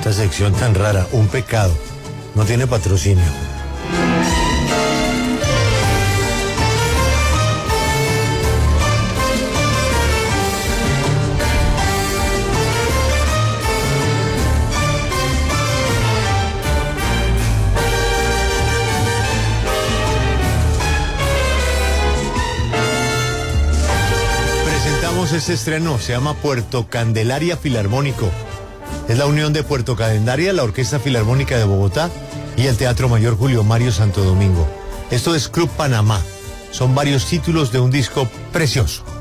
Esta sección tan rara, un pecado. No tiene patrocinio. Este estreno se llama Puerto Candelaria Filarmónico. Es la unión de Puerto Candelaria, la Orquesta Filarmónica de Bogotá y el Teatro Mayor Julio Mario Santo Domingo. Esto es Club Panamá. Son varios títulos de un disco precioso.